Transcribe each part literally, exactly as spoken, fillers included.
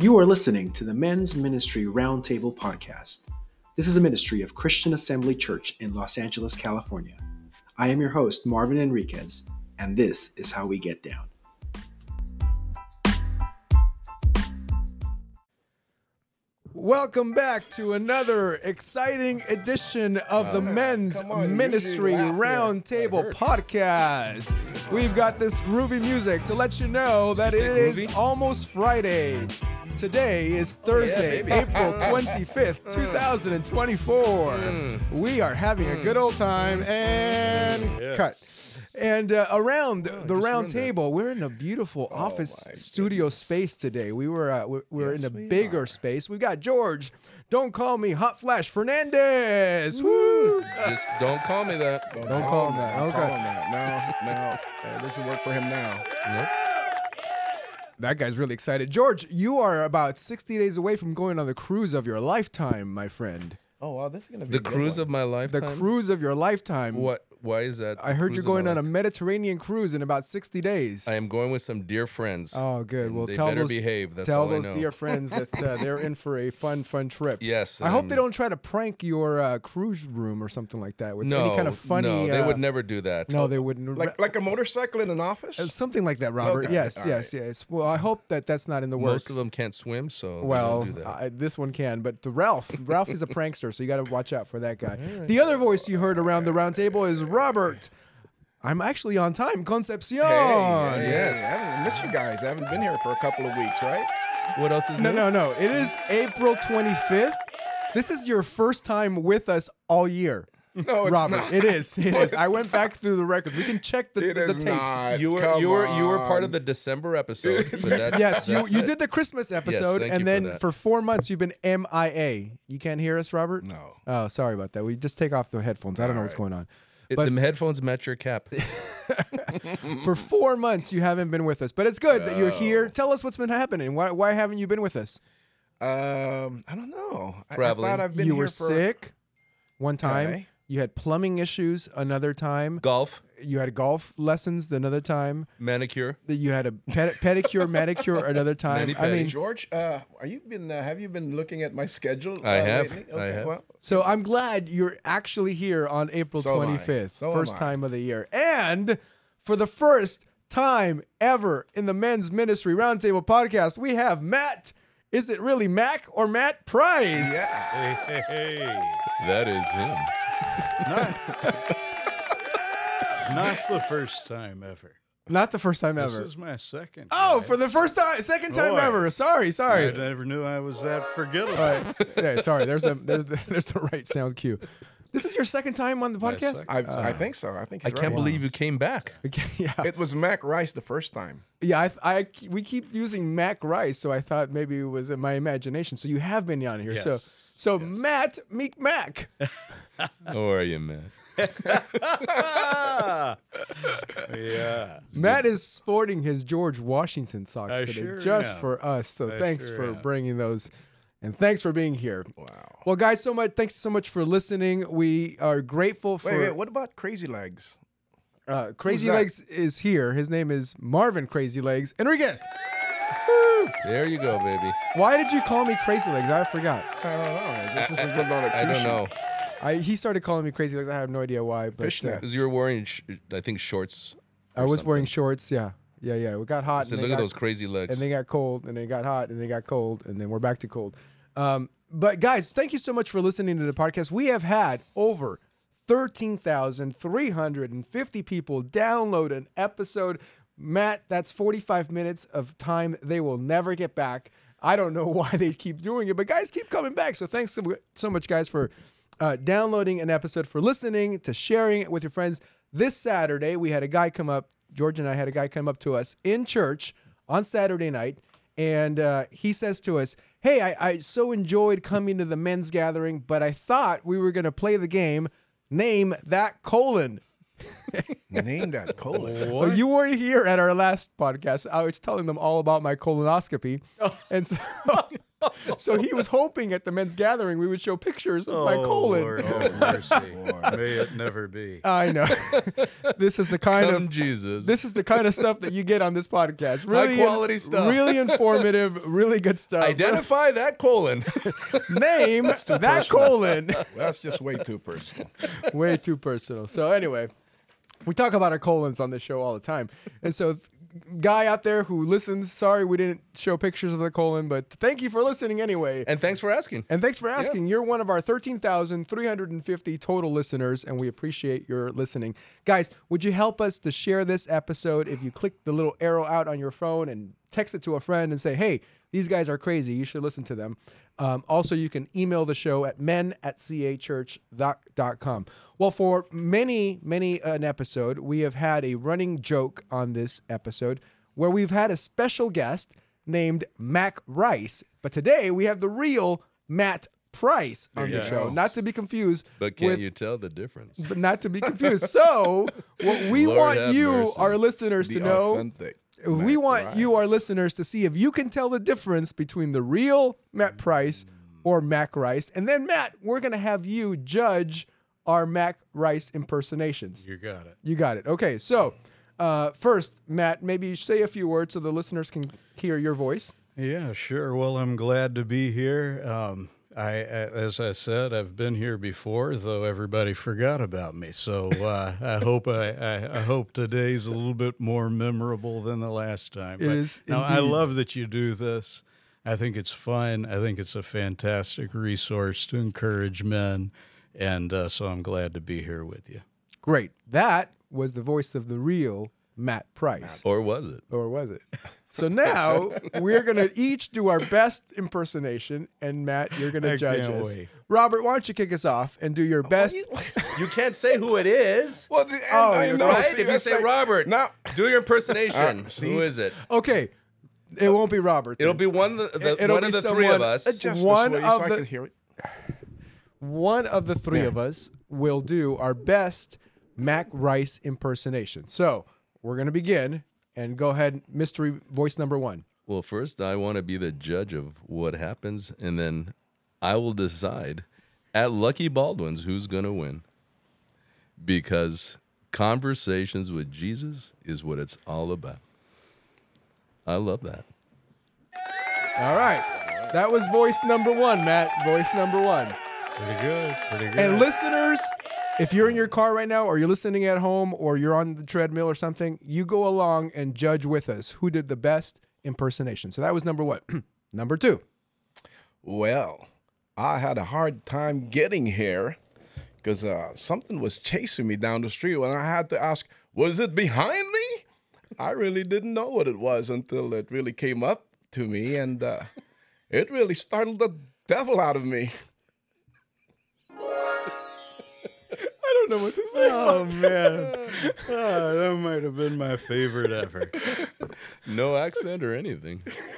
You are listening to the Men's Ministry Roundtable Podcast. This is a ministry of Christian Assembly Church in Los Angeles, California. I am your host, Marvin Enriquez, and this is how we get down. Welcome back to another exciting edition of the Men's on, Ministry usually laugh Roundtable Podcast. We've got this groovy music to let you know that you it say is groovy? almost Friday. Today is Thursday, baby. April twenty-fifth, two thousand twenty-four. We are having a good old time and Yes. cut. And uh, around the just round ruined table, we're in a beautiful office my studio space today. We were uh, we're, we're Yes, in a we bigger are. space. We got George. Don't call me Hot Flash Fernandez. Woo! Just don't call me that. Don't call him that. Don't Okay. call him that. No, no. Uh, this will work for him now. Nope. That guy's really excited. George, you are about sixty days away from going on the cruise of your lifetime, my friend. Oh, wow. This is going to be The a good cruise one. of my The lifetime. cruise of your lifetime. What? Why is that? I the heard cruise you're of my going on a life- Mediterranean cruise in about sixty days. I am going with some dear friends. Oh, good. And Well, they tell better those behave. That's tell all those I know. dear friends that uh, they're in for a fun, fun trip. Yes. I hope I'm- they don't try to prank your uh, cruise room or something like that with No, any kind of funny. no, they uh, would never do that. No, they wouldn't. Like, like a motorcycle in an office? Uh, something like that, Robert. Okay, Yes, all yes, yes. Well, I hope that that's not in the works. Most of them can't swim, so they Well, don't do that. I, this one can, but the Ralph, Ralph is a prankster, so you got to watch out for that guy. The other voice you heard around the round table is Robert. I'm actually on time, Concepcion. Hey, yes. I haven't missed you guys. I haven't been here for a couple of weeks, right? What else is No, new? no, no. It is April twenty-fifth. This is your first time with us all year. No, it's Robert, not. it is. It No, is. it's I went back through the record. We can check the, It the, the is tapes. not. You were Come you were you were part on. of the December episode. So that's, Yes, you, that's you it. did the Christmas episode, thank and you for then that. for four months you've been M I A. You can't hear us, Robert? No. Oh, sorry about that. We just take off the headphones. I don't know what's going on. It- but- the headphones match your cap. For four months you haven't been with us, but it's good that you're Oh. here. Tell us what's been happening. Why why haven't you been with us? Um, I don't know. I- Traveling. I thought I've been You here were for... sick one time. Okay. You had plumbing issues another time. Golf, You had golf lessons another time. manicure. You had a ped- pedicure, manicure another time. I Mani-pedi. mean, George, uh, are you been? Uh, have you been looking at my schedule? I uh, have. lately? I Okay, have. Well, so I'm glad you're actually here on April So am I. twenty-fifth, So am first I. time of the year. And for the first time ever in the Men's Ministry Roundtable podcast, we have Matt. Is it really Mac or Matt Price? yeah. Hey, hey, hey. That is him. Not the first time ever. Not the first time This ever. is my second. Oh, time. for the first time, second time Boy. ever. Sorry, sorry. I never knew I was that forgettable. All right. Yeah, sorry. There's the there's the there's the right sound cue. This is your second time on the My podcast. second. I, I think so. I think I he's can't right. believe you came back. Okay, yeah, It was Mac Rice the first time. yeah. I, I we keep using Mac Rice, so I thought maybe it was in my imagination. So you have been on here. So Yes. so Matt Meek Mac. How are you, man? Yeah. Matt is sporting his George Washington socks I today, sure just am. for us. So I thanks sure for am. bringing those, and thanks for being here. Wow. Well, guys, so much. Thanks so much for listening. We are grateful for. Wait, wait. What about Crazy Legs? Uh, Crazy that? Legs is here. His name is Marvin Crazy Legs Enriquez. There you go, baby. Why did you call me Crazy Legs? I forgot. I don't know. This is a good I don't know. I, he started calling me Crazy Legs. I have no idea why. But Fishnet. uh, Because you were wearing, sh- I think, shorts. I or was wearing something. shorts. Yeah, yeah, yeah. It got hot. I said, and they look at got- those crazy legs. And they got cold, and they got hot, and they got cold, and then we're back to cold. Um, but guys, thank you so much for listening to the podcast. We have had over thirteen thousand three hundred fifty people download an episode. Matt, that's forty-five minutes of time they will never get back. I don't know why they keep doing it, but guys keep coming back. So thanks so, so much, guys, for uh, downloading an episode, for listening, to sharing it with your friends. This Saturday, we had a guy come up, George and I had a guy come up to us in church on Saturday night, and uh, he says to us, hey, I, I so enjoyed coming to the men's gathering, but I thought we were going to play the game, Name That Colon. Name that colon. Well, you weren't here at our last podcast. I was telling them all about my colonoscopy. And so So he was hoping at the men's gathering we would show pictures of my Oh, colon. Lord have mercy. May it never be. I know. This is the kind Come of Jesus. this is the kind of stuff that you get on this podcast. Really quality stuff. Really informative, really good stuff. Identify that colon. Name that colon. That's just way too personal. Way too personal. So anyway, we talk about our colons on this show all the time. And so guy out there who listens, sorry we didn't show pictures of the colon, but thank you for listening anyway. And thanks for asking. And thanks for asking. You're one of our thirteen thousand three hundred fifty total listeners, and we appreciate your listening. Guys, would you help us to share this episode if you click the little arrow out on your phone and text it to a friend and say, hey, these guys are crazy. You should listen to them. Um, also, you can email the show at men at c a church dot com. Well, for many, many an episode, we have had a running joke on this episode where we've had a special guest named Mac Rice. But today we have the real Matt Price on the you show. go. Not to be confused But can't with, you tell the difference? but not to be confused. So what we Lord want have you, mercy. our listeners, The to know. authentic We Matt want you, our Rice. listeners, to see if you can tell the difference between the real Matt Price or Mac Rice. And then, Matt, we're going to have you judge our Mac Rice impersonations. You got it. You got it. Okay, so uh, first, Matt, maybe say a few words so the listeners can hear your voice. Yeah, sure. Well, I'm glad to be here. Um, I, as I said, I've been here before, though everybody forgot about me. So uh, I hope I, I, I hope today's a little bit more memorable than the last time. It But, is no, I indeed. love that you do this. I think it's fun. I think it's a fantastic resource to encourage men, and uh, so I'm glad to be here with you. Great. That was the voice of the real Matt Price. Or was it? Or was it? So now we're going to each do our best impersonation, and Matt, you're going to I judge can't us. wait. Robert, why don't you kick us off and do your best? You can't say who it is. Well, the, and Oh, I you're know. Right? see, If you that's say like- Robert, now, do your impersonation. Uh, see? Who is it? Okay, it won't be Robert. then. It'll be one of the, the It'll one of be the three someone- of us. adjust One this way of so I the- can hear it. One of the three Yeah. of us will do our best Mac Rice impersonation. So we're going to begin, and go ahead, mystery voice number one. Well, first, I want to be the judge of what happens, and then I will decide at Lucky Baldwin's who's going to win. Because conversations with Jesus is what it's all about. I love that. All right. That was voice number one, Matt. Voice number one. Pretty good. Pretty good. And listeners, if you're in your car right now, or you're listening at home, or you're on the treadmill or something, you go along and judge with us who did the best impersonation. So that was number one. Number two. Well, I had a hard time getting here because uh, something was chasing me down the street, and I had to ask, was it behind me? I really didn't know what it was until it really came up to me, and uh, it really startled the devil out of me. I don't know what to say. Oh, man. Oh, that might have been my favorite ever. No accent or anything.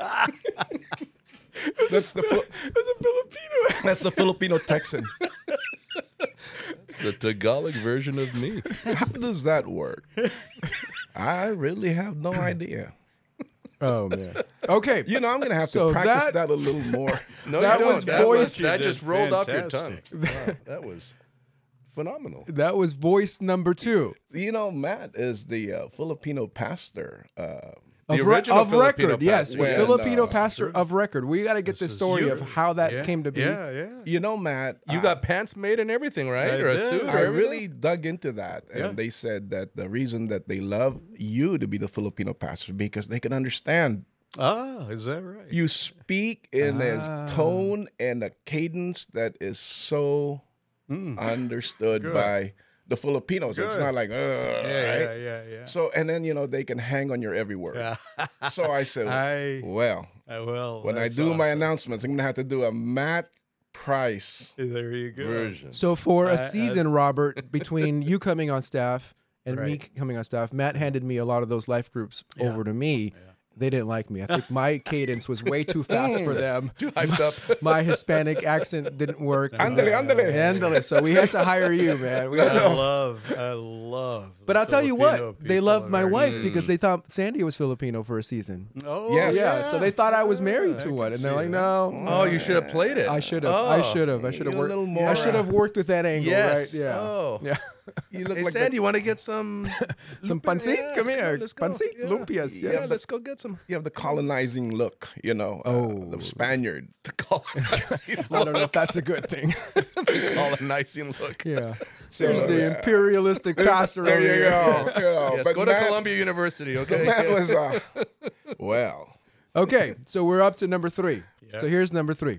That's the Fili- As a Filipino. that's the Filipino Texan. It's the Tagalog version of me. How does that work? I really have no idea. Oh, man. Okay. You know, I'm gonna have So to practice that- that, a little more. No, That you don't. was that, voice- was, that You just did rolled off your tongue. fantastic. Wow, that was phenomenal. That was voice number two. You know, Matt is the uh, Filipino pastor. Uh, The Of, re- original of Filipino record, yes. pastor. the Yes. Filipino Uh, pastor of record. We got to get the This is story you. of how that Yeah. came to be. Yeah, yeah. you know, Matt, You I- got pants made and everything, right? I or a did. suit or I everything? really dug into that, and Yeah. they said that the reason that they love you to be the Filipino pastor is because they can understand. Ah, is that right? You speak in Ah. a tone and a cadence that is so understood by the Filipinos. It's Good. not like, uh, yeah, right? yeah, yeah, yeah. So, and then, you know, they can hang on your every word. Yeah. So I said, I, well, I will. when I that's do my awesome. announcements, I'm going to have to do a Matt Price. There you go. version. So for I- a I- season, Robert, between you coming on staff and me Right. coming on staff, Matt handed me a lot of those life groups Yeah. over to me. they didn't like me. I think my cadence was way too fast for them. Too hyped up. My Hispanic accent didn't work. Andale, andale. Andale. So we had to hire you, man. We had I to- love, I love. but the I'll tell you Filipino what, they people loved my are- wife because they thought Sandy was Filipino for a season. Oh, Yes. Yeah, so they thought I was married I to can one, and see they're like, that. "No, Oh, you should have played it. I should have. I Oh. should have. I should have You're a worked. little more, I should have worked with that angle, Yes. right? Yeah. Oh. Yeah. You look Hey, like Sandy, the, you want to get some Some lumpia? pancit? Yeah, Come here. Let's go. Pancit? Yeah. Lumpias, Yeah, yes. let's go get some. you have the colonizing look, you know, Oh. uh, the Spaniard. The colonizing I don't know if look. that's a good thing. The colonizing look. Yeah. So, There's the yeah. imperialistic pastor There over you here. go. Yes. you know, Yes, but go to Matt- Columbia University, okay? Matt was, uh, well, Okay, so we're up to number three. Yeah. So here's number three.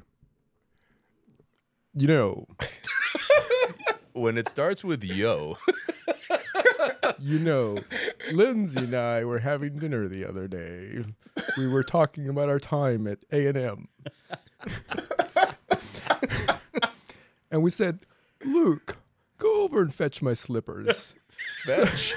You know, When it starts with yo, you know, Lindsay and I were having dinner the other day. We were talking about our time at A and M. And we said, Luke, go over and fetch my slippers. fetch.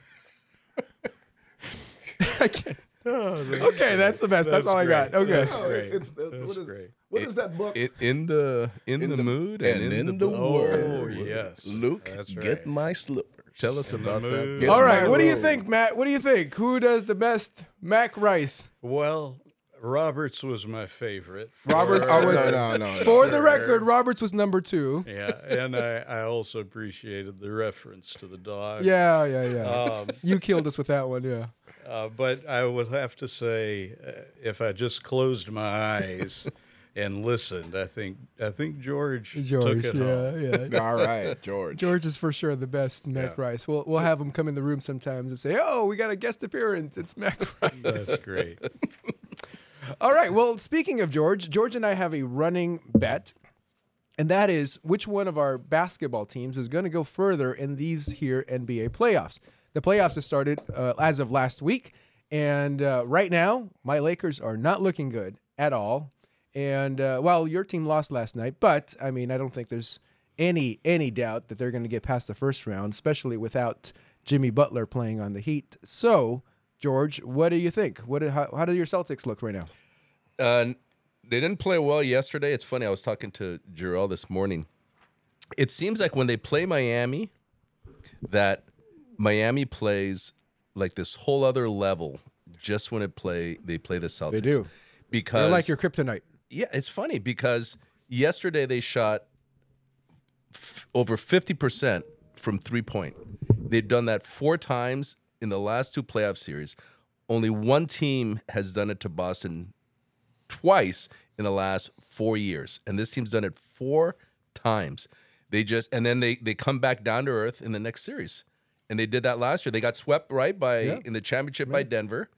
I can't. Okay, that's the best. That's, That's all I got. great. Okay. That's great. it's, it's, That's what is, great. what is that book? It, in the in, the, mood and, and in, in the, the book. word. Oh, yes. Luke, That's get right. my slippers. Tell us about that. mood. Get All my right. What do you robe. think, Matt? What do you think? Who does the best Mac Rice? Well, Roberts was my favorite. Roberts Oh, was- no, no, no, no. For the record, Roberts was number two. Yeah, and I, I also appreciated the reference to the dog. Yeah, yeah, yeah. Um, You killed us with that one, yeah. uh, but I would have to say, uh, if I just closed my eyes and listened, I think I think George, George, took it yeah, home. yeah. All right, George. George is for sure the best Mac Yeah. Rice. We'll we'll have him come in the room sometimes and say, "Oh, we got a guest appearance. It's Mac Rice." That's great. All right. Well, speaking of George, George and I have a running bet, and that is which one of our basketball teams is going to go further in these here N B A playoffs. The playoffs have started uh, as of last week, and uh, right now, my Lakers are not looking good at all. And uh, well, your team lost last night, but I mean, I don't think there's any any doubt that they're going to get past the first round, especially without Jimmy Butler playing on the Heat. So, George, what do you think? What how, how do your Celtics look right now? Uh, they didn't play well yesterday. It's funny. I was talking to Jarrell this morning. It seems like when they play Miami, that Miami plays like this whole other level. Just when it play, they play the Celtics. They do. Because They're like your kryptonite. yeah, it's funny because yesterday they shot f- over fifty percent from three point. They've done that four times in the last two playoff series. Only one team has done it to Boston twice in the last four years. And this team's done it four times. They just, and then they, they come back down to earth in the next series. And they did that last year. They got swept right by Yeah. in the championship by Denver.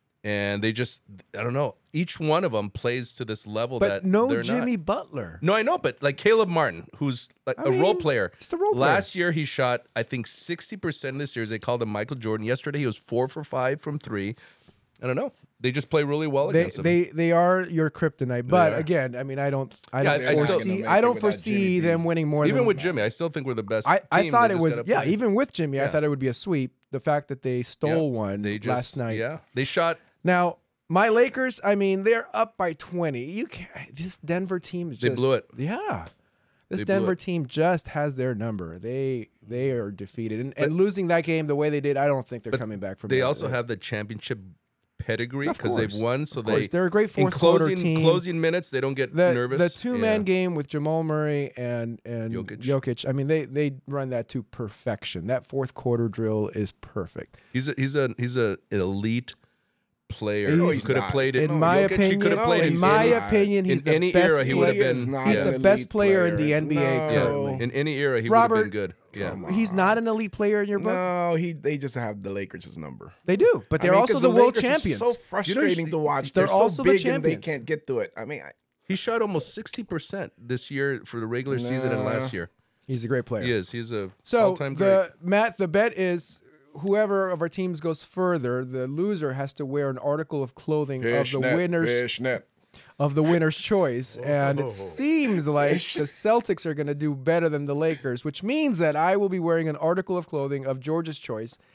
And they just, I don't know. Each one of them plays to this level But that no they're Jimmy not. Butler. No, I know, but like Caleb Martin, who's like I a role mean, player. just a role player. Last year he shot, I think, sixty percent in the series. They called him Michael Jordan. Yesterday he was four for five from three. I don't know. They just play really well They, against him. they they are your kryptonite, but are. again, I mean, I don't I Yeah, don't I- I still- foresee They're I not don't gonna make it foresee without Jimmy them winning more Even than with Jimmy, I still think we're the best. I, I team. thought They it just was gotta yeah, play. even with Jimmy, I Yeah. thought it would be a sweep. The fact that they Yeah. stole one They just, last night. Yeah, they shot. Now, my Lakers, I mean, they're up by twenty. You can't, this Denver team is They just blew it. Yeah. This They blew Denver it. team just has their number. They they are defeated. And, and losing that game the way they did, I don't think they're coming back from They that. also have the championship pedigree Of because they've course. won. So Of course. they They're a great in fourth quarter closing team. closing minutes. They don't get the, nervous. The two man Yeah. game with Jamal Murray and and Jokic. Jokic. I mean, they they run that to perfection. That fourth quarter drill is perfect. He's a he's a he's a an elite player. No, he he's could have not. played it. In my Jokic, he could opinion, have played in in my any- opinion, he's in the any best era he would have player- is been. not He's an the best elite player in the player. N B A No. currently. In any era, he Robert, would have been good. Yeah. come on. He's not an elite player in your book. No, he. They just have the Lakers' number. They do, but they're I mean, also 'cause the, world Lakers are champions. So frustrating to watch. they're They're, also so the big and they champions. can't get to it. I mean, I, He shot almost sixty percent this year for the regular season and Nah. last year. He's a great player. He is. He's a So all-time great. the Matt, the bet is whoever of our teams goes further, the loser has to wear an article of clothing of the fishnet, winners fishnet. of the winner's choice, and it seems like the Celtics are going to do better than the Lakers, which means that I will be wearing an article of clothing of George's choice.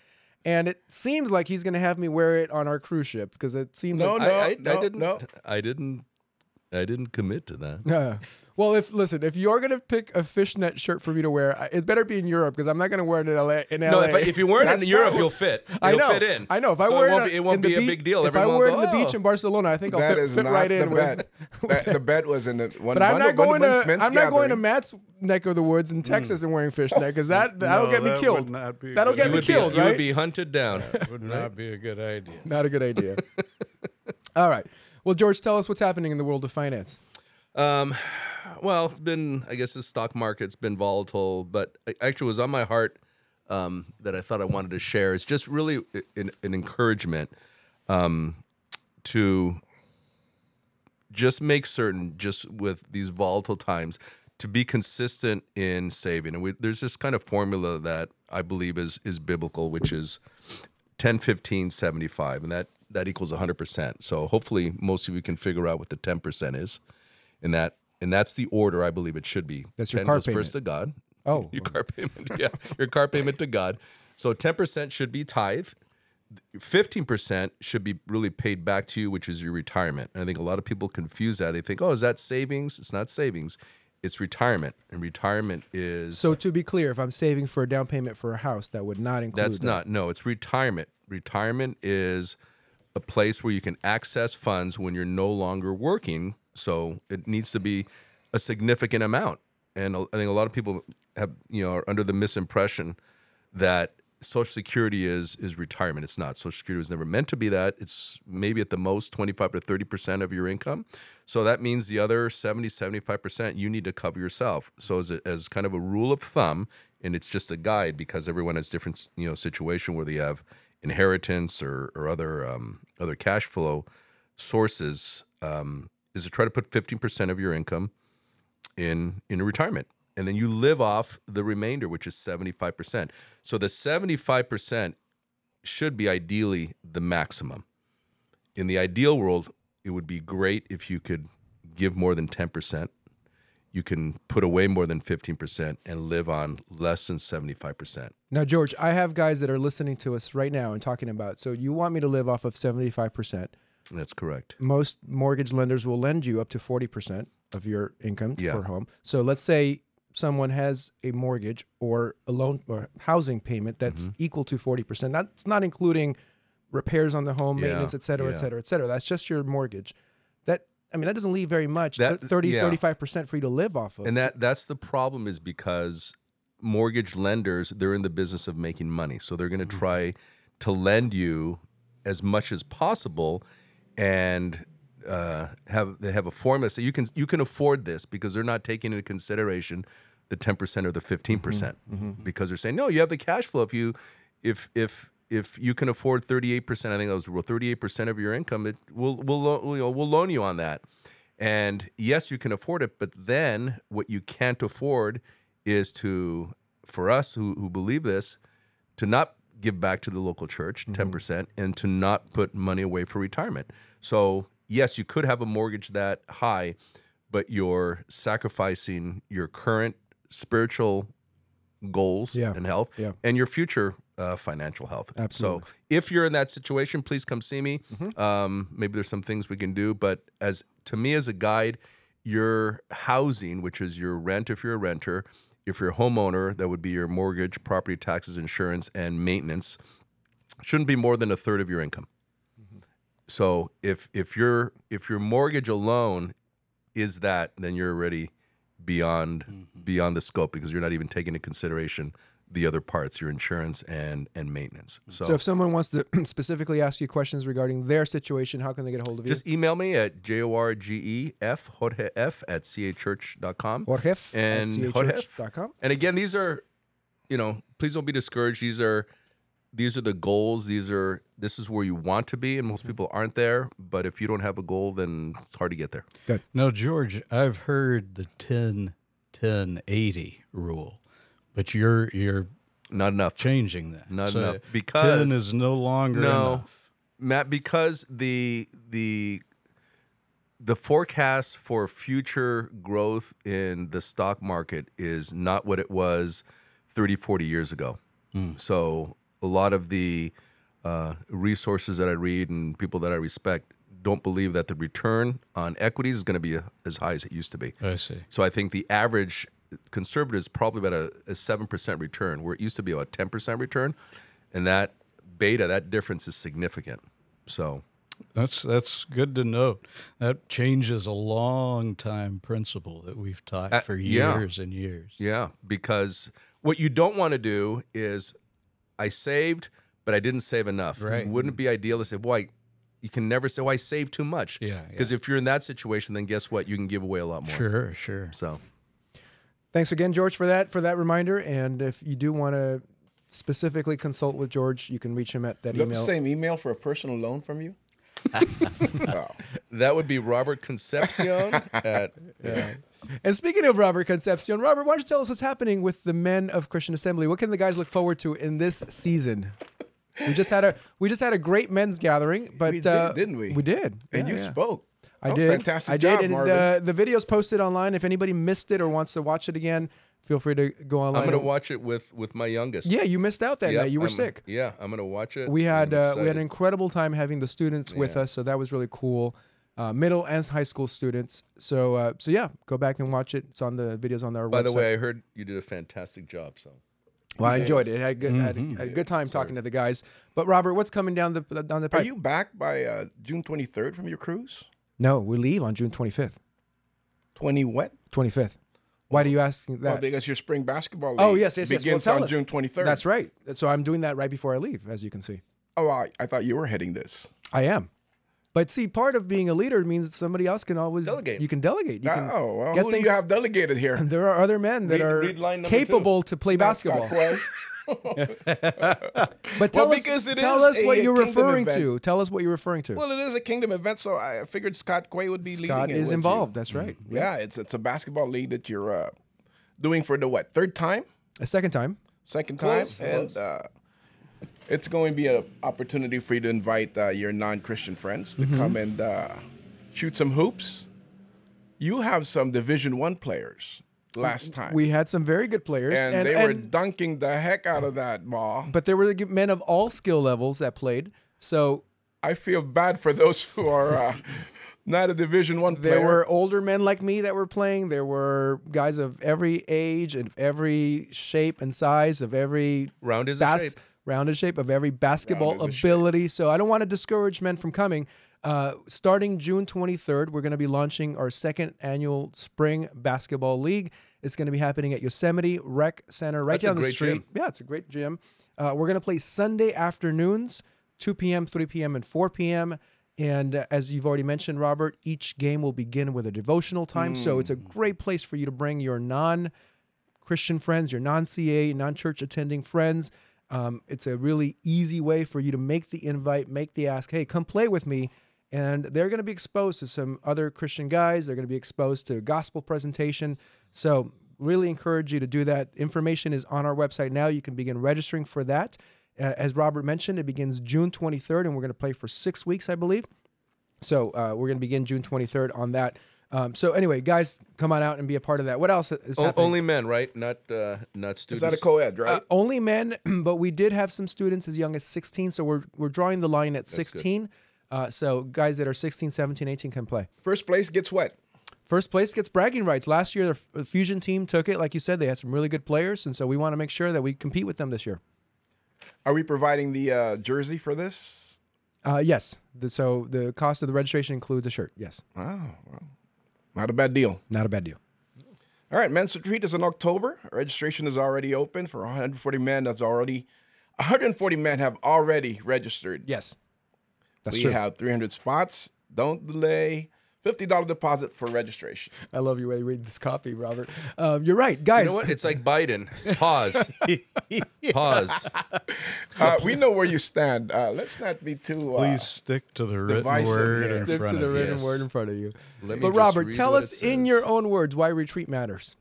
and it seems like he's going to have me wear it on our cruise ship because it seems No, like no, I, I, no, I didn't. no. I didn't. I didn't commit to that. Yeah. Well, if listen, if you're gonna pick a fishnet shirt for me to wear, I- it better be in Europe because I'm not gonna wear it in L A. In No, L A. if, I, if you wear it That's in not Europe, what- you'll fit. You'll I know. fit in. I know. If I So wear it won't it, be, it won't in the be a beach- big deal. If I Everyone wear it will in the go, beach "Oh." in Barcelona, I think I'll That fit, is fit not right the in with. bet. That- the bet was in the one. But I'm one- not one- going one to. men's I'm not going to gathering. Matt's neck of the woods in Texas and wearing fishnet because that that'll No, get me that killed. would not be a That'll good get You me would, be, killed, you right? would be hunted down. That would not be a good idea. Not a good idea. All right. Well, George, tell us what's happening in the world of finance. Um, well, it's been, I guess the stock market's been volatile, but actually it was on my heart um, that I thought I wanted to share. It's just really an, an encouragement um, to just make certain, just with these volatile times, to be consistent in saving. And we, there's this kind of formula that I believe is is biblical, which is ten, fifteen, seventy-five, and that, that equals one hundred percent. So hopefully most of you can figure out what the ten percent is. And that and that's the order I believe it should be. That's your ten car goes payment. first to God. Oh. Your car payment. Yeah. Your car payment to God. So ten percent should be tithe. fifteen percent should be really paid back to you, which is your retirement. And I think a lot of people confuse that. They think, oh, is that savings? It's not savings. It's retirement. And retirement is So to be clear, if I'm saving for a down payment for a house, that would not include. that's that. not. No, it's retirement. Retirement is a place where you can access funds when you're no longer working. So it needs to be a significant amount. And I think a lot of people have, you know, are under the misimpression that Social Security is is retirement. It's not. Social Security was never meant to be that. It's maybe at the most twenty-five to thirty percent of your income. So that means the other seventy, seventy-five percent you need to cover yourself. So as, a, as kind of a rule of thumb, and it's just a guide because everyone has different, you know, situation where they have inheritance or, or other um, other cash flow sources, um, is to try to put fifteen percent of your income in in retirement. And then you live off the remainder, which is seventy-five percent. So the seventy-five percent should be ideally the maximum. In the ideal world, it would be great if you could give more than ten percent. You can put away more than fifteen percent and live on less than seventy-five percent. Now, George, I have guys that are listening to us right now and talking about. So you want me to live off of seventy-five percent? That's correct. Most mortgage lenders will lend you up to forty percent of your income Yeah. for a home. So let's say someone has a mortgage or a loan or housing payment that's Mm-hmm. equal to forty percent. That's not including repairs on the home, Yeah, maintenance, et cetera, yeah. et cetera, et cetera. That's just your mortgage. That I mean, that doesn't leave very much, That- th- thirty, yeah. thirty-five percent for you to live off of. And that that's the problem, is because mortgage lenders, they're in the business of making money. So they're going to try to lend you as much as possible, and uh, have they have a formula so you can you can afford this, because they're not taking into consideration the ten percent or the fifteen percent, because they're saying, no, you have the cash flow. If you if if if you can afford thirty-eight percent, I think that was the rule, thirty-eight percent of your income, it will will lo- you know, we'll loan you on that. And yes, you can afford it, but then what you can't afford is to, for us who, who believe this, to not give back to the local church ten percent and to not put money away for retirement. So yes, you could have a mortgage that high, but you're sacrificing your current spiritual goals Yeah. and health Yeah. and your future uh, financial health. Absolutely. So if you're in that situation, please come see me. Mm-hmm. Um, maybe there's some things we can do, but as to me as a guide, your housing, which is your rent if you're a renter, if you're a homeowner, that would be your mortgage, property taxes, insurance, and maintenance, shouldn't be more than a third of your income. So if if your if your mortgage alone is that, then you're already beyond beyond the scope, because you're not even taking into consideration the other parts, your insurance and and maintenance. So, So if someone wants to specifically ask you questions regarding their situation, how can they get a hold of you? just email me at J O R G E F, Jorge F, at C A church dot com. Jorge at and C A Jorge. church dot com. And again, these are, you know, please don't be discouraged. These are these are the goals. These are this is where you want to be, and most people aren't there. But if you don't have a goal, then it's hard to get there. Now, George, I've heard the ten ten eighty rule, but you're you're Not enough. changing that. Not So enough, because- ten is no longer No, enough. Matt, because the the the forecast for future growth in the stock market is not what it was thirty, forty years ago. So a lot of the uh, resources that I read and people that I respect don't believe that the return on equities is going to be as high as it used to be. I see. So I think the average conservative is probably about a, a seven percent return, where it used to be about ten percent return. And that beta, that difference is significant. So That's that's good to note. That changes a long time principle that we've taught Uh, for yeah. years and years. yeah, because what you don't want to do is I saved, but I didn't save enough. Right. Wouldn't it be ideal to say, boy, you can never say, oh, I saved too much. Yeah, Because yeah. if you're in that situation, then guess what? You can give away a lot more. Sure, sure. So Thanks again, George, for that for that reminder. And if you do want to specifically consult with George, you can reach him at that Is that email. the same email for a personal loan from you? Wow. that would be Robert Concepcion at And speaking of Robert Concepcion, Robert, why don't you tell us what's happening with the men of Christian Assembly? What can the guys look forward to in this season? We just had a we just had a great men's gathering, but We did, uh, didn't we? We did, And Yeah, you yeah. spoke. I That was did. fantastic I job, did. And Marvin. uh, the video's posted online. If anybody missed it or wants to watch it again, feel free to go online. I'm going to watch it with, with my youngest. Yeah, you missed out that Yep, night. You were I'm- sick. Yeah, I'm going to watch it. We had I'm uh, we had excited. an incredible time having the students with Yeah. us, so that was really cool. Uh, middle and high school students. So uh, so yeah, go back and watch it. It's on the videos on our By website. the way, I heard you did a fantastic job. So well, I enjoyed it. I had, good, had, Mm-hmm. a, had a good time talking to the guys. But Robert, what's coming down the down the Are pipe? you back by uh, June twenty-third from your cruise? No, we leave on June twenty-fifth. twenty what? twenty-fifth. Why do you ask that? Well, because your spring basketball league Oh yes, yes, yes. begins Well, tell on us. June twenty-third. That's right. So I'm doing that right before I leave, as you can see. Oh, I, I thought you were heading this. I am. But see, part of being a leader means somebody else can always Delegate. You can delegate. You can Oh, well, get who do things. you have delegated here? There are other men that Read- are read line number capable to play basketball. Scott But tell Well, us, because it tell is us what a you're kingdom referring event. to. Tell us what you're referring to. Well, it is a kingdom event, so I figured Scott Quay would be Scott leading it is with you. involved. That's right. Yeah, it's it's a basketball league that you're uh, doing for the what third time, A second time. second Close, time, and close. uh, it's going to be an opportunity for you to invite uh, your non-Christian friends to Mm-hmm. come and uh, shoot some hoops. You have some Division One players last time, We had some very good players, and, they were dunking the heck out of that ball. but there were men of all skill levels that played. So I feel bad for those who are uh, not a Division One player. there were older men like me that were playing. There were guys of every age and every shape and size of every round is a bas- shape. rounded shape of every basketball Round is a shape. ability. So I don't want to discourage men from coming. Uh, starting June twenty-third, we're going to be launching our second annual spring basketball league. It's going to be happening at Yosemite Rec Center, right That's a down the great street. gym. Yeah, it's a great gym. Uh, we're going to play Sunday afternoons, two p.m., three p.m., and four p.m. And uh, as you've already mentioned, Robert, each game will begin with a devotional time. So it's a great place for you to bring your non-Christian friends, your non-C A, non-church attending friends. Um, it's a really easy way for you to make the invite, make the ask, hey, come play with me. And they're going to be exposed to some other Christian guys. They're going to be exposed to gospel presentation. So really encourage you to do that. Information is on our website now. You can begin registering for that. Uh, as Robert mentioned, it begins June twenty-third, and we're going to play for six weeks, I believe. So uh, we're going to begin June twenty-third on that. Um, so anyway, guys, come on out and be a part of that. What else is O- happening? only men, right? Not uh, not Is students. that a co-ed, right? Uh, only men, but we did have some students as young as sixteen. So we're we're drawing the line at sixteen. Uh, so guys that are sixteen, seventeen, eighteen can play. First place gets what? First place gets bragging rights. Last year, the F- Fusion team took it. Like you said, they had some really good players. And so we want to make sure that we compete with them this year. Are we providing the uh, jersey for this? Uh, yes. The, so the cost of the registration includes a shirt. Yes. Oh, well, not a bad deal. Not a bad deal. All right, Men's Retreat is in October. Registration is already open for one hundred forty men. That's already one hundred forty men have already registered. Yes. That's we true. have three hundred spots. Don't delay. fifty dollars deposit for registration. I love your way you read this copy, Robert. Um, you're right. Guys, You know what? It's like Biden. Pause. Pause. Uh, we know where you stand. Uh, let's not be too. Uh, Please stick to the written divisive word here. in stick front to the of you. written Yes. word in front of you. Let me But just Robert, read tell what us it in says. your own words why retreat matters.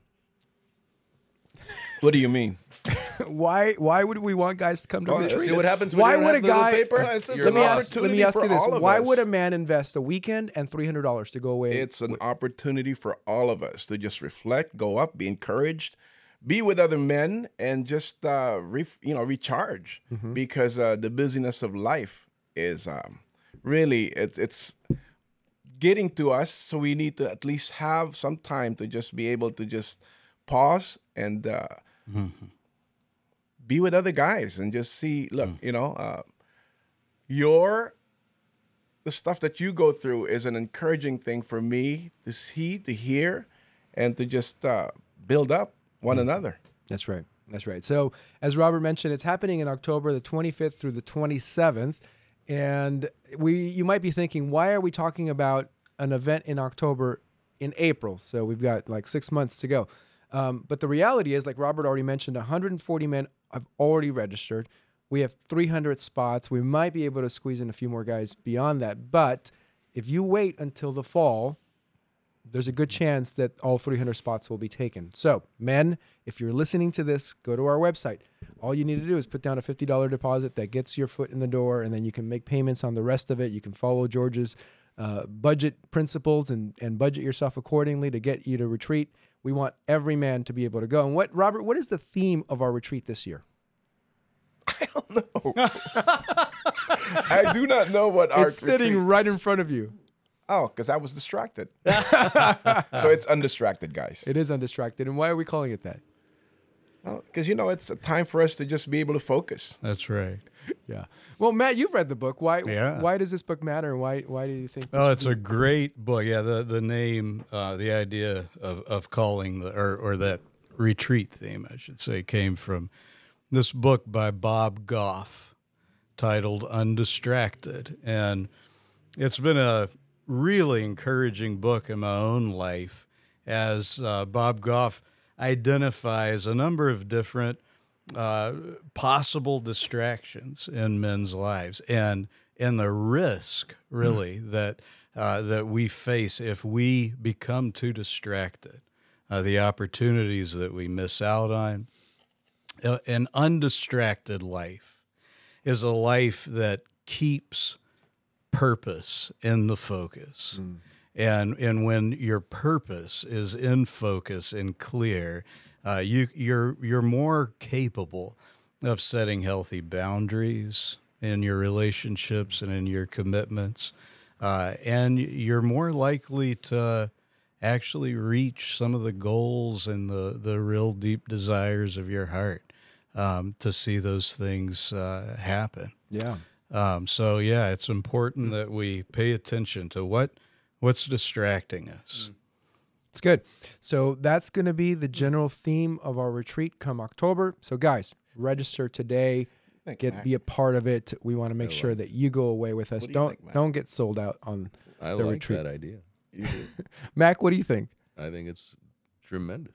What do you mean? why why would we want guys to come to Well, retreat? See what happens when Why you don't would a have little guy? paper? It's- it's You're Let me, an ask, lost. let me opportunity ask you for this: all of why us. would a man invest a weekend and three hundred dollars to go away? It's an opportunity for all of us to just reflect, go up, be encouraged, be with other men and just uh, re- you know recharge Mm-hmm. because uh, the busyness of life is um, really it's it's getting to us. So we need to at least have some time to just be able to just pause and uh, Mm-hmm. be with other guys and just see. Look, Mm. you know, uh, your the stuff that you go through is an encouraging thing for me to see, to hear, and to just uh, build up one another. That's right. That's right. So, as Robert mentioned, it's happening in October the twenty-fifth through the twenty-seventh. And we, you might be thinking, why are we talking about an event in October in April? So we've got like six months to go. Um, but the reality is, like Robert already mentioned, one hundred forty men have already registered. We have three hundred spots. We might be able to squeeze in a few more guys beyond that. But if you wait until the fall, there's a good chance that all three hundred spots will be taken. So, men, if you're listening to this, go to our website. All you need to do is put down a fifty dollars deposit that gets your foot in the door, and then you can make payments on the rest of it. You can follow George's uh, budget principles and, and budget yourself accordingly to get you to retreat. We want every man to be able to go. And what, Robert, what is the theme of our retreat this year? I don't know. I do not know what our It's sitting retreat- right in front of you. Oh, because I was distracted. So it's undistracted, guys. It is undistracted. And why are we calling it that? Because, you know, it's a time for us to just be able to focus. That's right. Yeah. Well, Matt, you've read the book. Why? Yeah. Why does this book matter? And why? Why do you think? Oh, this it's would a great book. Yeah, the the name, uh, the idea of, of calling the or or that retreat theme, I should say, came from this book by Bob Goff titled Undistracted, and it's been a really encouraging book in my own life as uh, Bob Goff identifies a number of different uh, possible distractions in men's lives and and the risk really mm. that uh, that we face if we become too distracted, uh, the opportunities that we miss out on. Uh, an undistracted life is a life that keeps purpose in the focus. Mm. And and when your purpose is in focus and clear, uh, you you're you're more capable of setting healthy boundaries in your relationships and in your commitments, uh, and you're more likely to actually reach some of the goals and the the real deep desires of your heart, um, to see those things uh, happen. Yeah. Um, so yeah, it's important that we pay attention to what. What's distracting us? It's good. So that's going to be the general theme of our retreat come October. So guys, register today. Thank get you, Mac. be a part of it. We want to make sure that you go away with us. What do you Don't think, Mac? don't get sold out on I the like retreat. that idea. You do. Mac, what do you think? I think it's tremendous.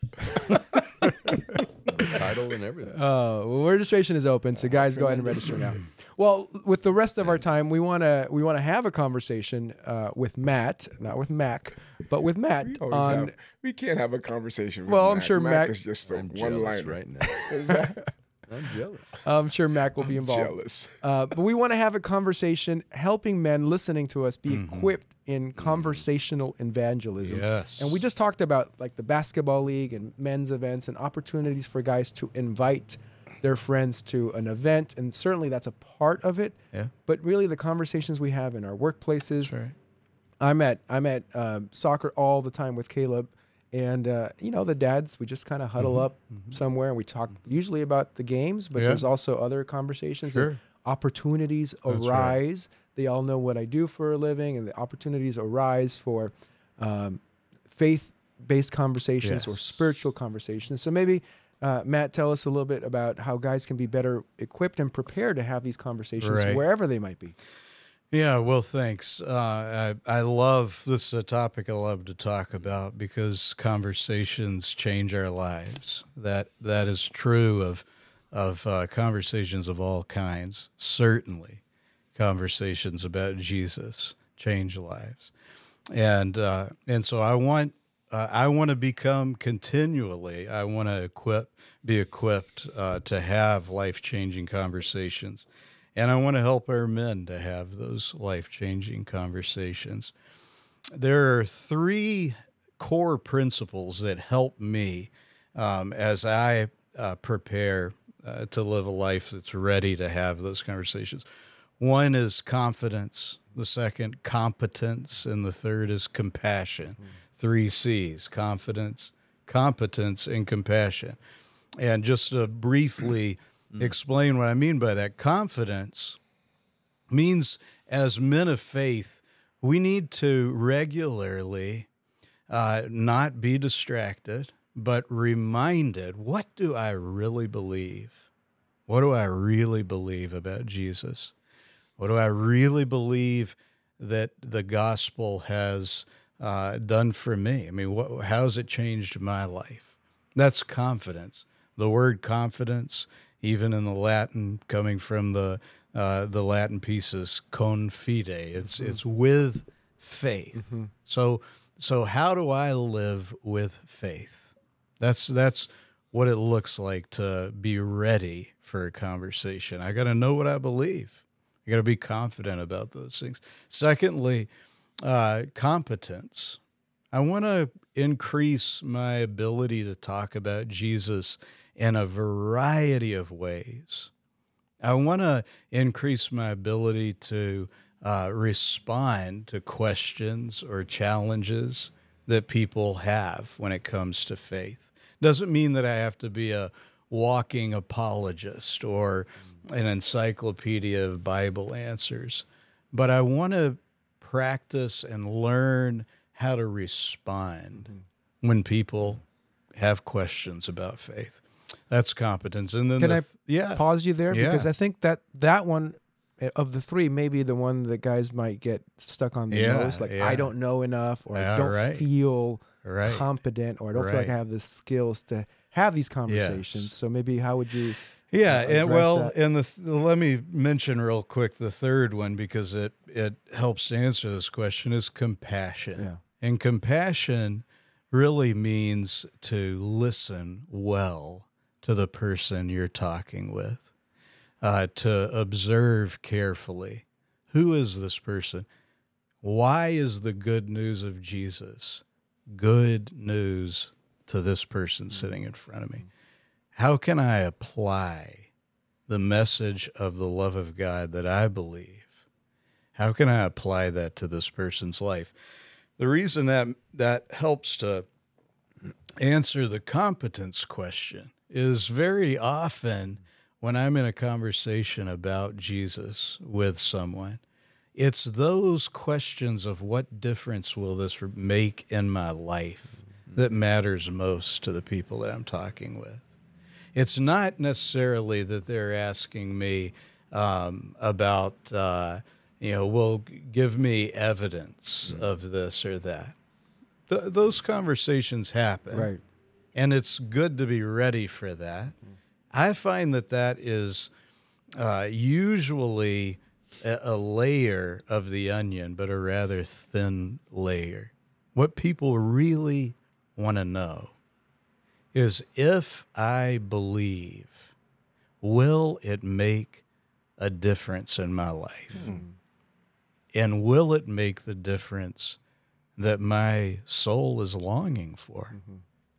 Title and everything. Uh, well, registration is open, so guys, go ahead and register now. Well, with the rest of our time, we want to we want to have a conversation uh, with Matt, not with Mac, but with Matt We, always on. have, we can't have a conversation with Well, I'm Mac. sure Mac- is just a I'm one jealous liner. right now. Is that- I'm jealous. I'm sure Mac will be involved. jealous. Uh, but we want to have a conversation, helping men listening to us be equipped in conversational evangelism. Yes. And we just talked about like the basketball league and men's events and opportunities for guys to invite their friends to an event, and certainly that's a part of it. Yeah. But really, the conversations we have in our workplaces. That's right. I'm at I'm at um, soccer all the time with Caleb, and uh, you know the dads. We just kind of huddle Mm-hmm. up somewhere, and we talk usually about the games, but Yeah. there's also other conversations. and Sure. opportunities That's right. arise. They all know what I do for a living, and the opportunities arise for um, faith-based conversations or Yes. spiritual conversations. So maybe. Uh, Matt, tell us a little bit about how guys can be better equipped and prepared to have these conversations Right. wherever they might be. Yeah, well, thanks. Uh, I I love this is a topic I love to talk about because conversations change our lives. That that is true of of uh, conversations of all kinds. Certainly, conversations about Jesus change lives, and uh, and so I want. Uh, I want to become continually, I want to equip, be equipped uh, to have life-changing conversations. And I want to help our men to have those life-changing conversations. There are three core principles that help me um, as I uh, prepare uh, to live a life that's ready to have those conversations. One is confidence, the second, competence, and the third is compassion. Mm. Three C's: confidence, competence, and compassion. And just to briefly mm. explain what I mean by that, confidence means, as men of faith, we need to regularly uh, not be distracted, but reminded, what do I really believe? What do I really believe about Jesus? What do I really believe that the gospel has uh, done for me? I mean, what, how has it changed my life? That's confidence. The word confidence, even in the Latin, coming from the uh, the Latin piece, is confide. It's mm-hmm. it's with faith. Mm-hmm. So so how do I live with faith? That's that's what it looks like to be ready for a conversation. I got to know what I believe. You got to be confident about those things. Secondly, uh, competence. I want to increase my ability to talk about Jesus in a variety of ways. I want to increase my ability to uh, respond to questions or challenges that people have when it comes to faith. Doesn't mean that I have to be a walking apologist or an encyclopedia of Bible answers, but I want to practice and learn how to respond mm-hmm. when people have questions about faith. That's competence. And then can the I th- yeah. pause you there? Yeah. Because I think that that one of the three may be the one that guys might get stuck on the yeah, most. Like, yeah. I don't know enough, or yeah, I don't right. feel right. competent, or I don't right. feel like I have the skills to have these conversations. Yes. So maybe how would you Yeah, uh, and well, that? and the th- let me mention real quick the third one, because it it helps to answer this question, is compassion. Yeah. And compassion really means to listen well to the person you're talking with, uh, to observe carefully. Who is this person? Why is the good news of Jesus good news to this person sitting in front of me? How can I apply the message of the love of God that I believe? How can I apply that to this person's life? The reason that that helps to answer the competence question is very often when I'm in a conversation about Jesus with someone, it's those questions of what difference will this make in my life that matters most to the people that I'm talking with. It's not necessarily that they're asking me um, about, uh, you know, well, give me evidence mm. of this or that. Th- those conversations happen. Right. And it's good to be ready for that. Mm. I find that that is uh, usually a, a layer of the onion, but a rather thin layer. What people really want to know is, if I believe, will it make a difference in my life? Mm. And will it make the difference that my soul is longing for? Mm-hmm.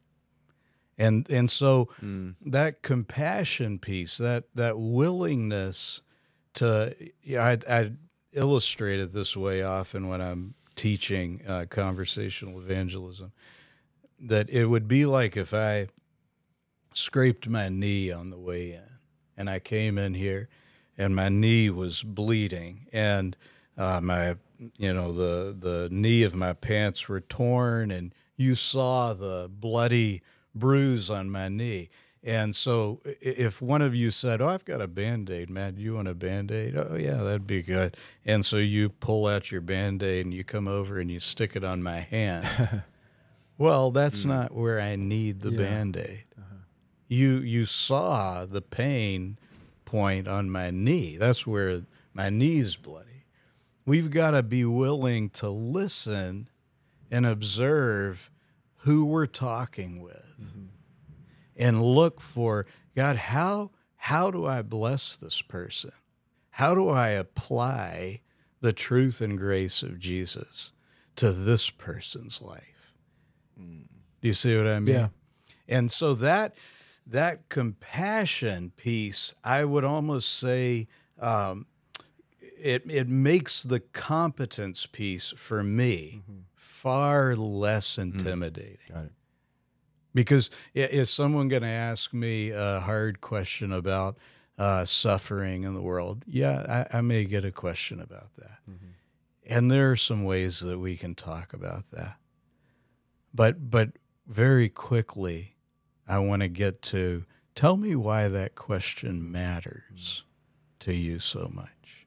And and so mm. that compassion piece, that that willingness to, you know, I, I illustrate it this way often when I'm teaching uh, conversational evangelism, that it would be like if I scraped my knee on the way in, and I came in here and my knee was bleeding, and uh, my, you know, the, the knee of my pants were torn, and you saw the bloody bruise on my knee. And so if one of you said, oh, I've got a Band-Aid, Matt, do you want a Band-Aid? Oh, yeah, that'd be good. And so you pull out your Band-Aid and you come over and you stick it on my hand. Well, that's mm. not where I need the yeah. Band-Aid. Uh-huh. You you saw the pain point on my knee. That's where my knee's bloody. We've got to be willing to listen and observe who we're talking with. Mm-hmm. And look for, God, how how do I bless this person? How do I apply the truth and grace of Jesus to this person's life? Mm. Do you see what I mean? Yeah. And so that that compassion piece, I would almost say, um, it it makes the competence piece for me mm-hmm. far less intimidating. Mm. Got it. Because is someone going to ask me a hard question about uh, suffering in the world? Yeah, I, I may get a question about that. Mm-hmm. And there are some ways that we can talk about that. But but very quickly, I want to get to, tell me why that question matters to you so much.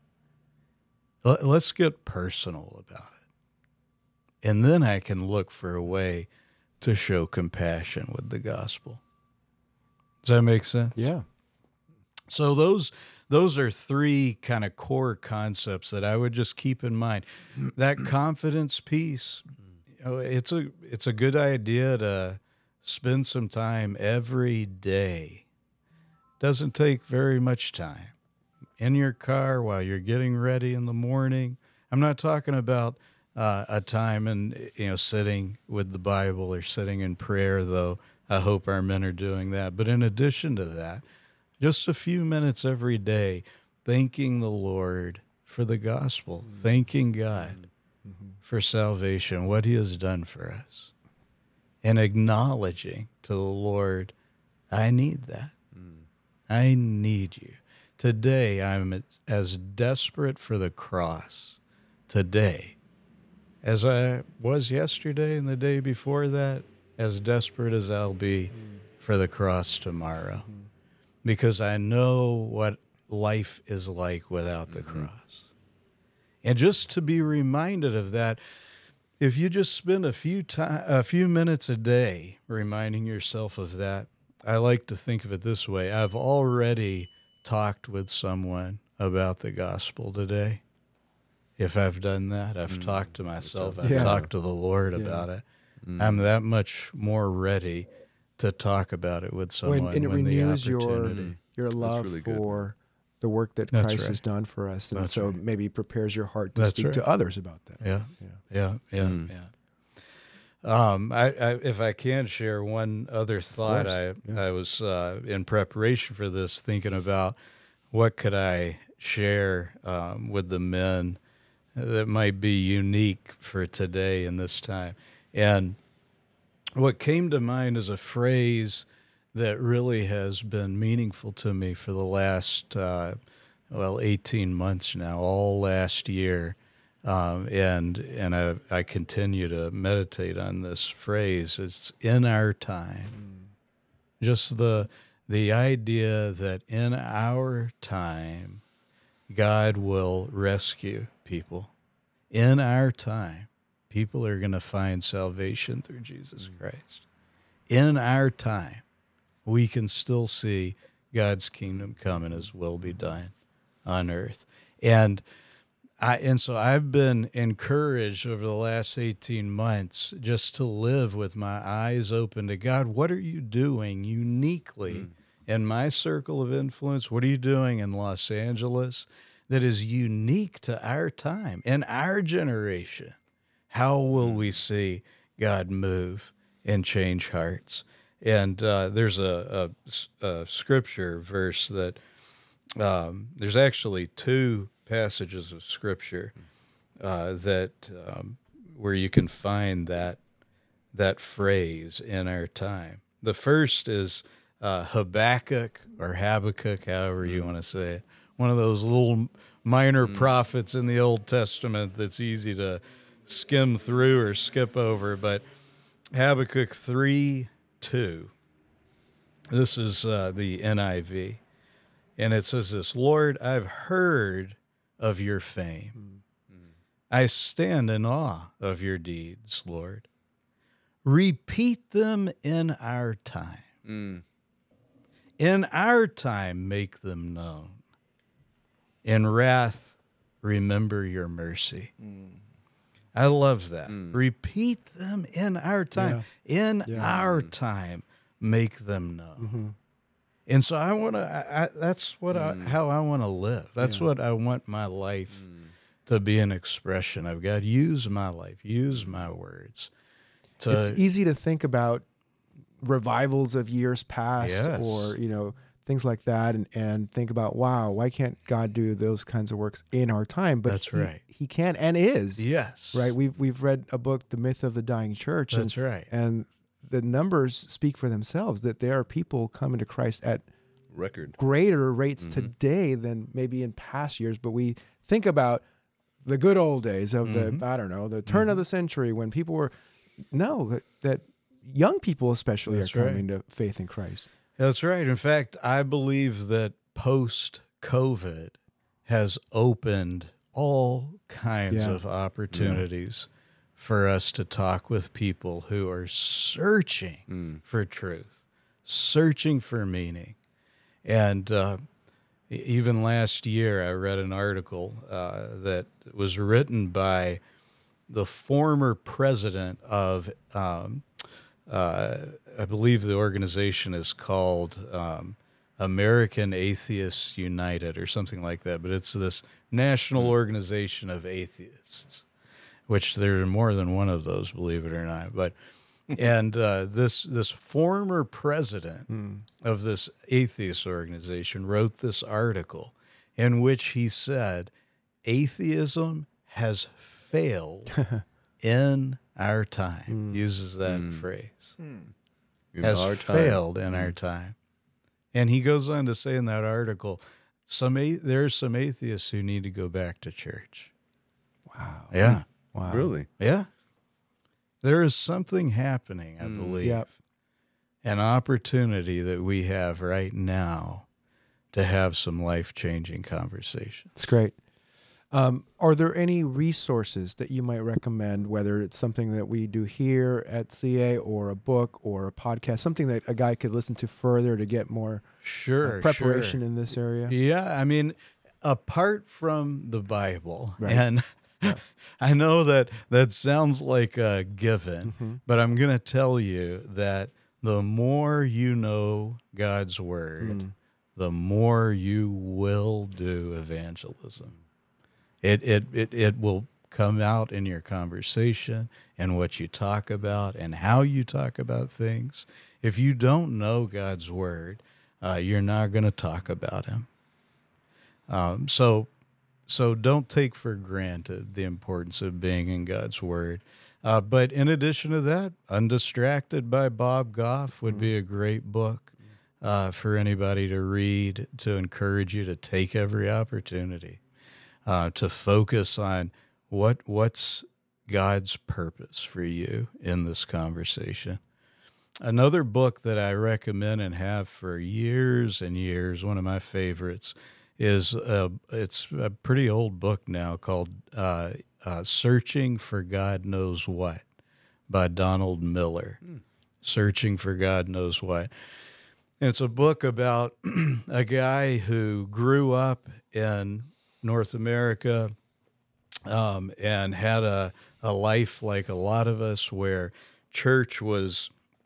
Let's get personal about it. And then I can look for a way to show compassion with the gospel. Does that make sense? Yeah. So those those are three kind of core concepts that I would just keep in mind. That confidence piece, you know, it's a it's a good idea to spend some time every day. Doesn't take very much time. In your car while you're getting ready in the morning. I'm not talking about uh, a time and you know sitting with the Bible or sitting in prayer, though I hope our men are doing that. But in addition to that, just a few minutes every day thanking the Lord for the gospel, mm-hmm. thanking God mm-hmm. for salvation, what he has done for us, and acknowledging to the Lord, I need that. Mm. I need you. Today, I'm as desperate for the cross today as I was yesterday and the day before that, as desperate as I'll be mm. for the cross tomorrow. Mm. Because I know what life is like without the mm-hmm. cross. And just to be reminded of that, if you just spend a few time, a few minutes a day reminding yourself of that, I like to think of it this way. I've already talked with someone about the gospel today. If I've done that, I've mm. talked to myself, I've yeah. talked to the Lord yeah. about it. Mm. I'm that much more ready to talk about it with someone when, and it when renews the opportunity. your, your love really for the work that That's Christ right. has done for us. And That's so right. maybe prepares your heart to That's speak right. to others about that. Yeah, yeah, yeah, yeah. Mm. yeah. Um, I, I, if I can share one other thought, I, yeah. I was uh, in preparation for this thinking about what could I share um, with the men that might be unique for today in this time. And what came to mind is a phrase that really has been meaningful to me for the last, uh, well, eighteen months now, all last year. Um, and and I, I continue to meditate on this phrase. It's in our time. Mm. Just the the idea that in our time, God will rescue people. In our time, people are going to find salvation through Jesus mm. Christ. In our time, we can still see God's kingdom come and his will be done on earth. And I, and so I've been encouraged over the last eighteen months just to live with my eyes open to God. What are you doing uniquely mm. in my circle of influence? What are you doing in Los Angeles that is unique to our time, in our generation? How will we see God move and change hearts? And uh, there's a, a, a scripture verse that um, there's actually two passages of scripture uh, that um, where you can find that that phrase in our time. The first is uh, Habakkuk or Habakkuk, however you want to say it. One of those little minor mm. prophets in the Old Testament that's easy to skim through or skip over. But Habakkuk three two. This is uh, the N I V. And it says this, Lord, I've heard of your fame. Mm. I stand in awe of your deeds, Lord. Repeat them in our time. Mm. In our time, make them known. In wrath, remember your mercy. Mm. I love that. Mm. Repeat them in our time. Yeah. In yeah. our time, make them known. Mm-hmm. And so I want to, that's what mm. I, how I want to live. That's yeah. what I want my life mm. to be an expression of. God, use my life, use my words. To, it's easy to think about revivals of years past, Yes. or you know things like that, and and think about, wow, why can't God do those kinds of works in our time? But That's he, right. He can and is. Yes. Right. We've we've read a book, The Myth of the Dying Church. That's and, right. And the numbers speak for themselves, that there are people coming to Christ at Record. greater rates Mm-hmm. today than maybe in past years. But we think about the good old days of Mm-hmm. the, I don't know, the turn of the century when people were, no, that, that young people especially That's are right. coming to faith in Christ. That's right. In fact, I believe that post-COVID has opened all kinds Yeah. of opportunities for us to talk with people who are searching for truth, searching for meaning. And uh, e- even last year, I read an article uh, that was written by the former president of, um, uh, I believe the organization is called um, American Atheists United or something like that, but it's this national organization of atheists, which there are more than one of those, believe it or not. But and uh, this this former president of this atheist organization wrote this article in which he said, atheism has failed in our time. Uses that phrase. In Has our time. failed in our time. And he goes on to say in that article, some a- there's some atheists who need to go back to church. Wow. Yeah. Wow. Really? Yeah. There is something happening, I believe. Yep. An opportunity that we have right now to have some life-changing conversation. That's great. Um, are there any resources that you might recommend, whether it's something that we do here at C A or a book or a podcast, something that a guy could listen to further to get more Sure, uh, preparation sure. in this area? Yeah, I mean, apart from the Bible, Right. and I know that that sounds like a given, Mm-hmm. but I'm going to tell you that the more you know God's word, Mm. the more you will do evangelism. It, it, it, it will come out in your conversation and what you talk about and how you talk about things. If you don't know God's word, uh, you're not going to talk about him. Um, so, so don't take for granted the importance of being in God's word. Uh, but in addition to that, Undistracted by Bob Goff would be a great book uh, for anybody to read, to encourage you to take every opportunity. Uh, to focus on what what's God's purpose for you in this conversation. Another book that I recommend and have for years and years, one of my favorites, is a, it's a pretty old book now called uh, uh, Searching for God Knows What by Donald Miller. Searching for God Knows What. And it's a book about a guy who grew up in North America, um, and had a, a life like a lot of us where church was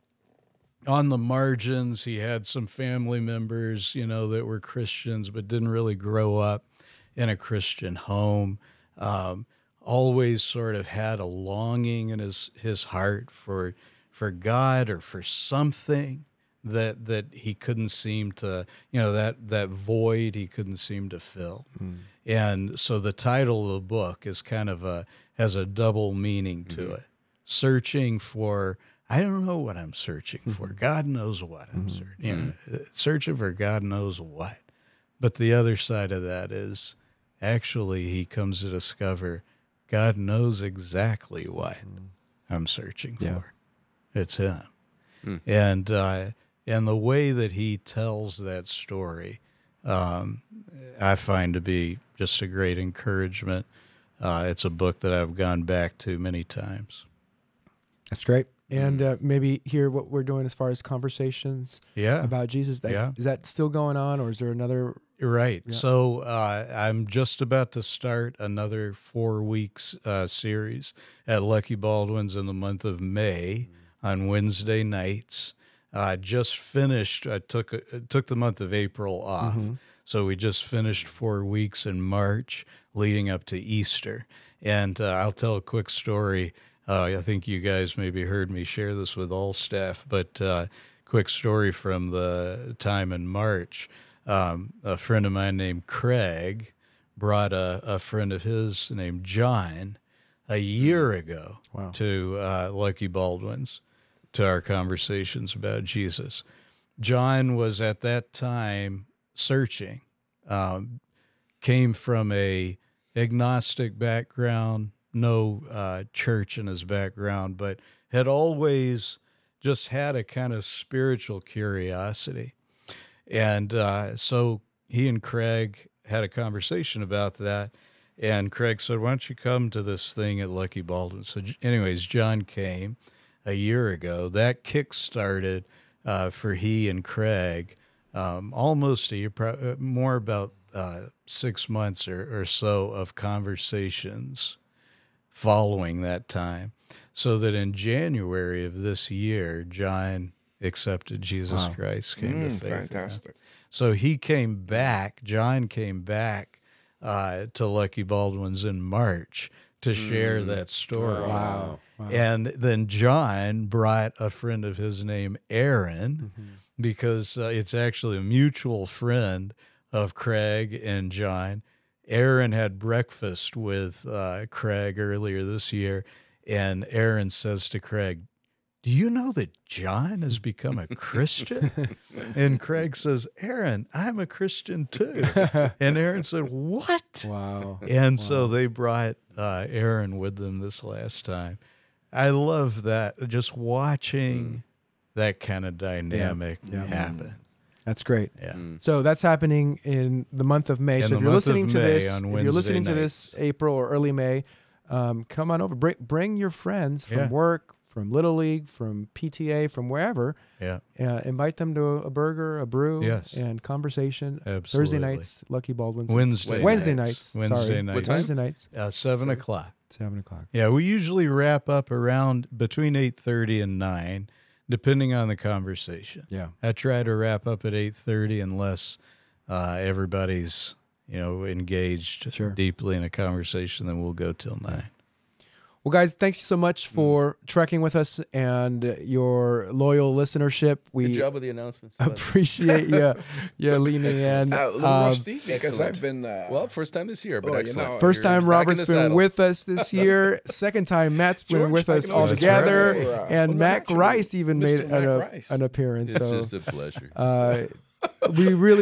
on the margins. He had some family members, you know, that were Christians, but didn't really grow up in a Christian home. Um, always sort of had a longing in his, his heart for, for God or for something that, that he couldn't seem to, you know, that, that void he couldn't seem to fill. Mm. And so the title of the book is kind of a, has a double meaning to mm-hmm. it. Searching for, I don't know what I'm searching mm-hmm. for. God knows what I'm mm-hmm. searching. You know, searching for God knows what. But the other side of that is actually he comes to discover God knows exactly what mm. I'm searching yeah. for. It's him. Mm. And, uh, and the way that he tells that story, um, I find to be just a great encouragement. Uh, it's a book that I've gone back to many times. That's great. And uh, maybe hear what we're doing as far as conversations yeah. about Jesus. That, yeah. Is that still going on, or is there another? Right. Yeah. So uh, I'm just about to start another four weeks uh, series at Lucky Baldwin's in the month of May mm-hmm. on Wednesday nights. I uh, just finished. I took uh, took the month of April off. Mm-hmm. So we just finished four weeks in March leading up to Easter. And uh, I'll tell a quick story. Uh, I think you guys maybe heard me share this with all staff, but uh, quick story from the time in March. Um, a friend of mine named Craig brought a, a friend of his named John a year ago Wow. to uh, Lucky Baldwin's, to our conversations about Jesus. John was at that time searching, um, came from a agnostic background, no uh, church in his background, but had always just had a kind of spiritual curiosity. And uh, so he and Craig had a conversation about that. And Craig said, why don't you come to this thing at Lucky Baldwin? So anyways, John came a year ago. That kick-started uh, for he and Craig um, almost a year, pro- more about uh, six months or, or so of conversations following that time. So that in January of this year, John accepted Jesus Wow. Christ, came to Mm, faith. in him. fantastic. So he came back, John came back uh, to Lucky Baldwin's in March to share that story. Wow. Wow. And then John brought a friend of his named Aaron, because uh, it's actually a mutual friend of Craig and John. Aaron had breakfast with uh, Craig earlier this year, and Aaron says to Craig, do you know that John has become a Christian? And Craig says, Aaron, I'm a Christian too. And Aaron said, what? Wow. And so they brought uh, Aaron with them this last time. I love that, just watching that kind of dynamic Yeah. happen. That's great. Yeah. So that's happening in the month of May. In so the if you're month of listening to May this, on if you're Wednesday listening to this nights. April or early May, um, come on over. Bring bring your friends from Yeah. work, from Little League, from P T A, from wherever. Yeah. Uh, invite them to a burger, a brew, Yes. and conversation. Thursday Absolutely. nights, Lucky Baldwin's. Wednesday, Wednesday nights. nights. Wednesday sorry. nights. What time? Wednesday nights. Uh, seven Seven. o'clock. Seven o'clock. Yeah, we usually wrap up around between eight thirty and nine, depending on the conversation. Yeah. I try to wrap up at eight thirty unless uh, everybody's, you know, engaged Sure. deeply in a conversation, then we'll go till nine. Well, guys, thanks so much for trekking with us and your loyal listenership. We Good job with the announcements. by the way. appreciate you, you leaning in. Uh, a little Um, rusty because excellent. I've been. Uh, Well, first time this year, but Oh, you excellent. know, First You're time back in Robert's the been saddle. with us this year. Second time Matt's been George with back us in all the together. day. Right. And Well, Mac actually, Rice even made Mister an, Mac a, Rice. an appearance. It's so just a pleasure. uh, we really